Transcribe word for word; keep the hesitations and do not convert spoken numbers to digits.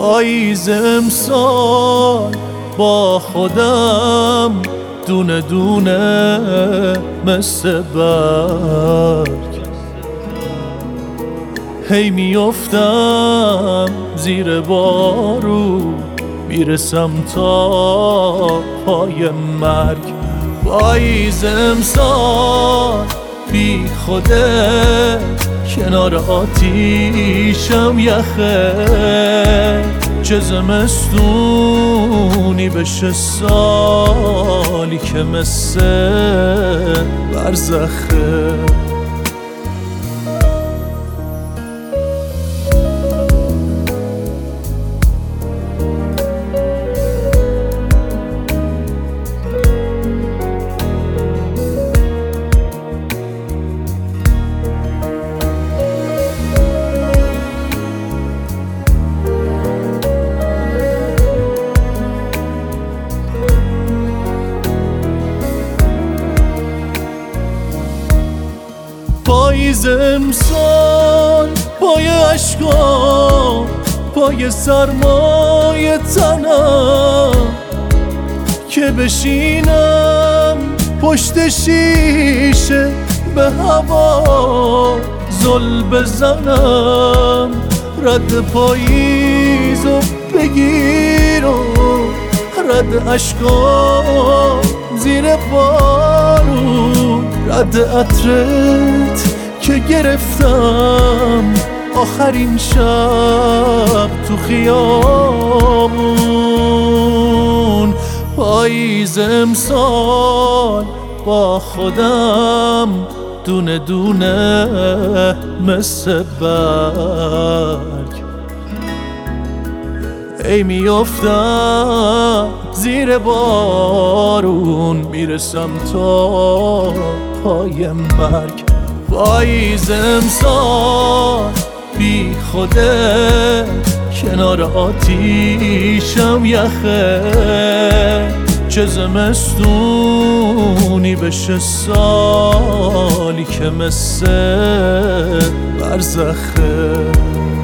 پاییز امسال با خودم دونه دونه مثل برگ هی میافتم زیر بارون میرسم تا پای مرگ. پاییز امسال بی خوده کنار آتیشم یخه، چه زمستونی بشه سالی که مثل برزخه. پاییز امسال پای عشقام پای سرمای تنم که بشینم پشت شیشه به هوا زل بزنم، رد پاییزو بگیر و رد عشقام زیر بارون، رد عطرت که گرفتم آخرین شب تو خیابون. پاییز امسال با خودم دونه دونه مثل برگ ای میافتم زیر بارون میرسم تا پای مرگ. پاییز امسال بی خوده کنار آتیشم یخه، چه زمستونی بشه سالی که مثل برزخه.